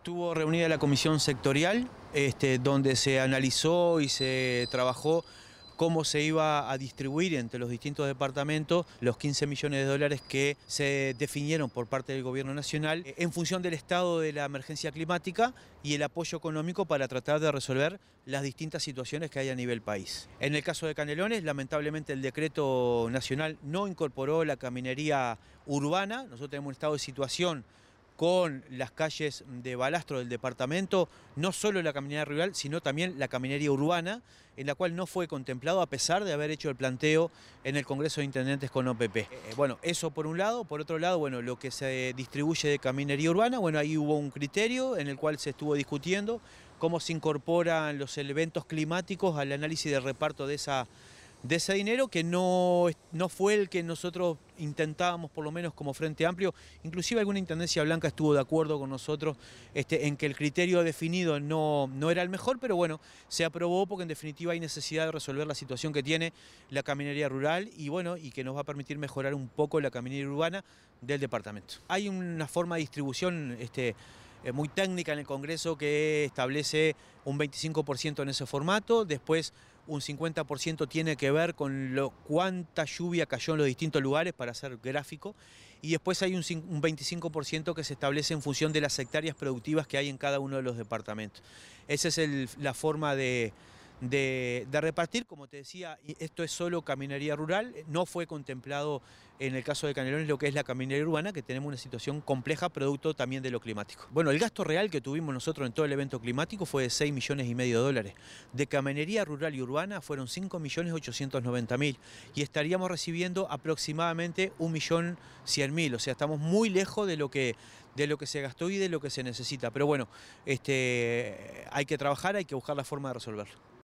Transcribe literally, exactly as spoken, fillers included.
Estuvo reunida la comisión sectorial, este, donde se analizó y se trabajó cómo se iba a distribuir entre los distintos departamentos los quince millones de dólares que se definieron por parte del gobierno nacional en función del estado de la emergencia climática y el apoyo económico para tratar de resolver las distintas situaciones que hay a nivel país. En el caso de Canelones, lamentablemente el decreto nacional no incorporó la caminería urbana. Nosotros tenemos un estado de situación con las calles de balastro del departamento, no solo la caminería rural, sino también la caminería urbana, en la cual no fue contemplado a pesar de haber hecho el planteo en el Congreso de Intendentes con O P P. Eh, bueno, eso por un lado. Por otro lado, bueno, lo que se distribuye de caminería urbana, bueno, ahí hubo un criterio en el cual se estuvo discutiendo cómo se incorporan los eventos climáticos al análisis de reparto de esa de ese dinero, que no, no fue el que nosotros intentábamos, por lo menos como Frente Amplio. Inclusive alguna Intendencia Blanca estuvo de acuerdo con nosotros este, en que el criterio definido no, no era el mejor, pero bueno, se aprobó porque en definitiva hay necesidad de resolver la situación que tiene la caminería rural y bueno, y que nos va a permitir mejorar un poco la caminería urbana del departamento. Hay una forma de distribución este, eh, muy técnica en el Congreso que establece un veinticinco por ciento en ese formato, después un cincuenta por ciento tiene que ver con lo, cuánta lluvia cayó en los distintos lugares para hacer gráfico, y después hay un, un veinticinco por ciento que se establece en función de las hectáreas productivas que hay en cada uno de los departamentos. Esa es el, la forma de, de, de repartir. Como te decía, esto es solo caminería rural, no fue contemplado en el caso de Canelones lo que es la caminería urbana, que tenemos una situación compleja producto también de lo climático. Bueno, el gasto real que tuvimos nosotros en todo el evento climático fue de seis millones y medio de dólares. De caminería rural y urbana fueron cinco millones ochocientos noventa mil y estaríamos recibiendo aproximadamente un millón cien mil, o sea, estamos muy lejos de lo que, de lo que se gastó y de lo que se necesita. Pero bueno, este, hay que trabajar, hay que buscar la forma de resolverlo.